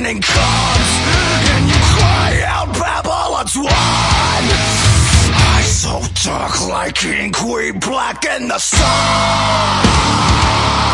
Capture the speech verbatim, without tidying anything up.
evening comes and you cry out Babylon's won. Eyes so dark like ink, we blacken the sun.